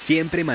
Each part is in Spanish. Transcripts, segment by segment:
Siempre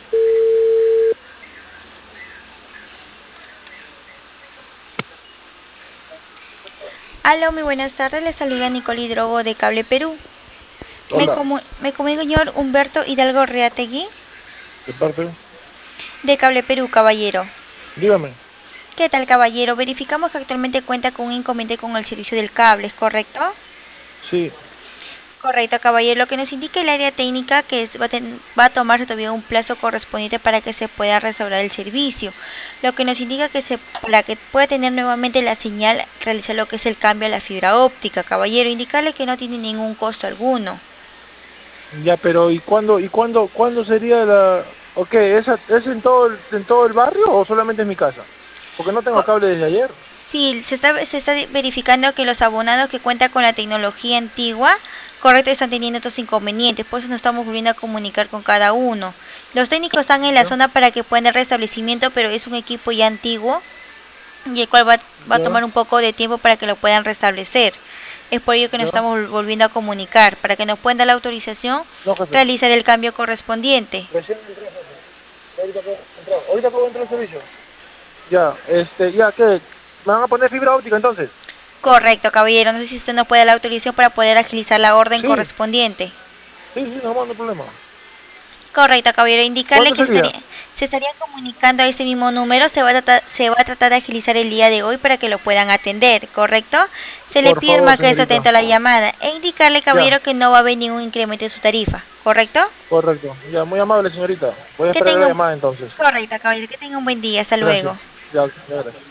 Aló, muy buenas tardes. Les saluda Nicole Hidrogo de Cable Perú. Hola, Me comunico señor Humberto Hidalgo Reategui de parte, de Cable Perú, caballero. dígame. ¿Qué tal, caballero? Verificamos que actualmente cuenta con un inconveniente con el servicio del cable, ¿es correcto? Sí, Correcto, caballero. Lo que nos indica el área técnica que va a tomarse todavía un plazo correspondiente para que se pueda restaurar el servicio. Lo que nos indica que para que pueda tener nuevamente la señal, realizar lo que es el cambio a la fibra óptica. Caballero, indicarle que no tiene ningún costo alguno. ya, pero ¿cuándo sería la... Ok, ¿es en todo el barrio o solamente en mi casa? Porque no tengo Co- cable desde ayer. Sí, se está verificando que los abonados que cuentan con la tecnología antigua, correcto, están teniendo estos inconvenientes, por eso nos estamos volviendo a comunicar con cada uno. Los técnicos están en la Ya, zona para que puedan dar restablecimiento, pero es un equipo ya antiguo y el cual va a ya, tomar un poco de tiempo para que lo puedan restablecer. Es por ello que nos ya. estamos volviendo a comunicar, para que nos puedan dar la autorización, No, jefe. realizar el cambio correspondiente. Recién entró, jefe. Ahorita acabo de entrar al servicio. Ya, ya, ¿qué? ¿Me van a poner fibra óptica entonces? Correcto, caballero. No sé si usted nos puede dar la autorización para poder agilizar la orden Sí, correspondiente. sí, no, no hay problema. Correcto, caballero. Indicarle ¿Cuándo que sería? se estarían comunicando a este mismo número. Se va a tratar de agilizar el día de hoy para que lo puedan atender, ¿correcto? Se le Por pide favor, más que esté señorita. atento a la llamada e indicarle, Ya, caballero, que no va a haber ningún incremento en su tarifa, ¿correcto? correcto. Ya, muy amable, señorita. Voy a Que esperar la tenga un... llamada entonces. Correcto, caballero. Que tenga un buen día. Hasta Gracias. luego. Ya, ya, gracias.